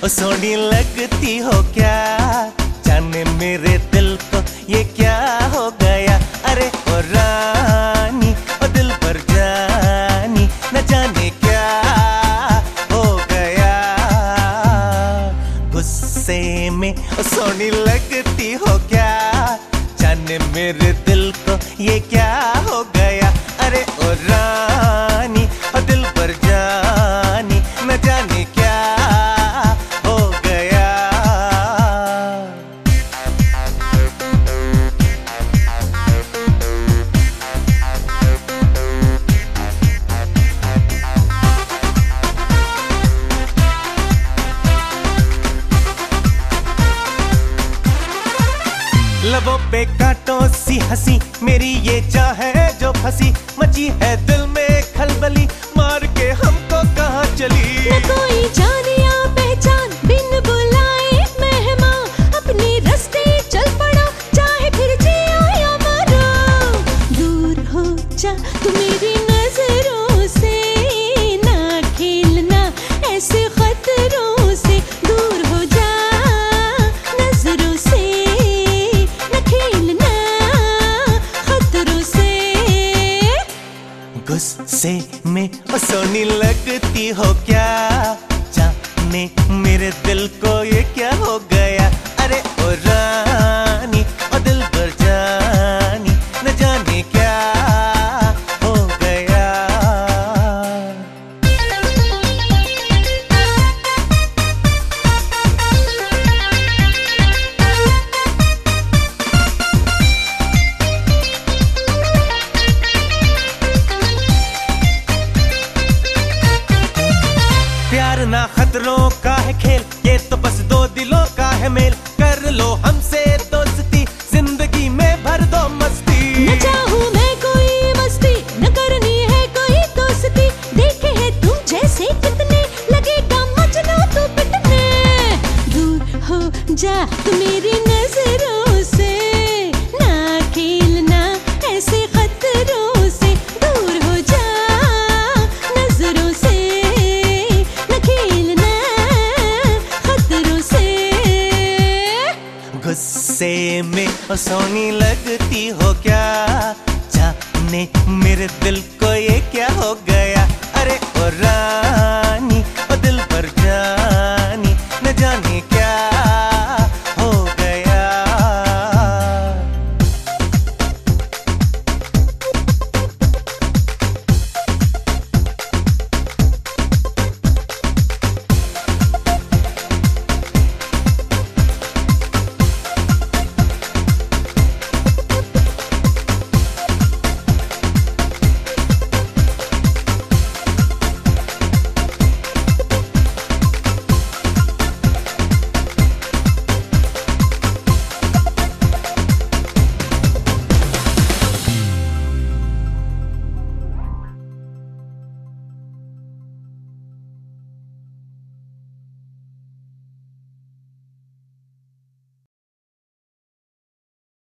ओ सोनी लगती हो क्या, जाने मेरे दिल को ये क्या हो गया। अरे ओ रानी ओ दिल पर जानी, न जाने क्या हो गया। गुस्से में ओ सोनी लगती हो क्या, जाने मेरे दिल को ये क्या हो गया। अरे ओ रानी ओ दिल पर जानी, न जाने क्या हो गया। लबों पे कांटों सी हंसी, मेरी ये चाह है जो फंसी, मची है दिल में खलबली, मार के हमको कहाँ चली। न कोई जाने या पहचान, बिन बुलाए मेहमान, अपने रास्ते चल पड़ा, चाहे फिर जियो या मरो। दूर हो जा तू मेरी नजरों से, ना खेलना ऐसे खतरों से। दूर हो जा नजरों से, गुस्से में ओ सोनी लगती हो क्या, जाने मेरे दिल को ये क्या हो गया। अरे ओ रानी ओ दिल पर जानी, न जाने क्या हो गया। प्यार ना खतरों का है खेल, ये तो बस दो दिलों का है मेल। कर लो हमसे दोस्ती, जिंदगी में भर दो मस्ती। न चाहूं मैं कोई मस्ती, न करनी है कोई दोस्ती। देखे है तुम जैसे कितने, लगेगा मजनू तू पिटने। दूर हो जा तू मेरी नजरों से, ना खेलना ऐसे खतरों से। दूर हो जा नजरों से, गुस्से में ओ सोनी लगती हो क्या, जाने मेरे दिल को ये क्या हो गया। अरे ओ रानी